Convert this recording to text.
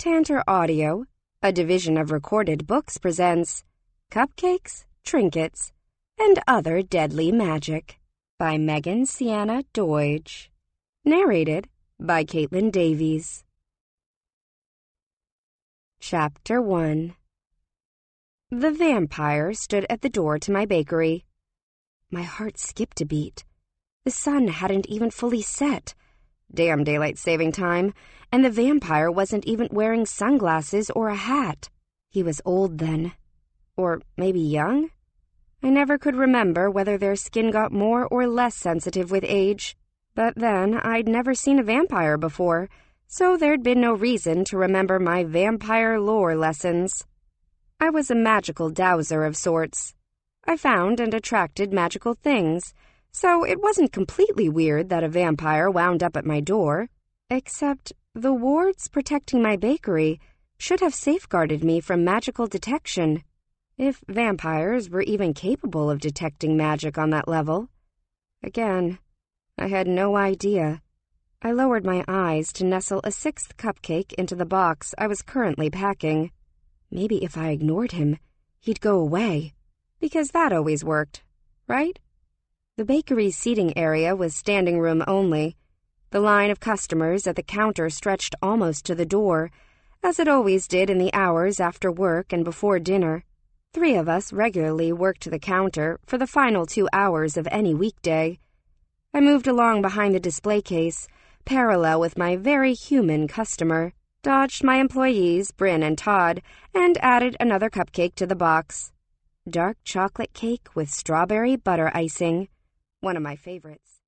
Tantor Audio, a division of Recorded Books, presents Cupcakes, Trinkets, and Other Deadly Magic by Megan Sienna Deutsch. Narrated by Caitlin Davies. Chapter 1. The vampire stood at the door to my bakery. My heart skipped a beat. The sun hadn't even fully set. Damn daylight saving time, and the vampire wasn't even wearing sunglasses or a hat. He was old then. Or maybe young? I never could remember whether their skin got more or less sensitive with age. But then, I'd never seen a vampire before, so there'd been no reason to remember my vampire lore lessons. I was a magical dowser of sorts. I found and attracted magical things, so it wasn't completely weird that a vampire wound up at my door, except the wards protecting my bakery should have safeguarded me from magical detection, if vampires were even capable of detecting magic on that level. Again, I had no idea. I lowered my eyes to nestle a sixth cupcake into the box I was currently packing. Maybe if I ignored him, he'd go away, because that always worked, right? The bakery's seating area was standing room only. The line of customers at the counter stretched almost to the door, as it always did in the hours after work and before dinner. 3 of us regularly worked the counter for the final 2 hours of any weekday. I moved along behind the display case, parallel with my very human customer, dodged my employees, Bryn and Todd, and added another cupcake to the box. Dark chocolate cake with strawberry butter icing. One of my favorites.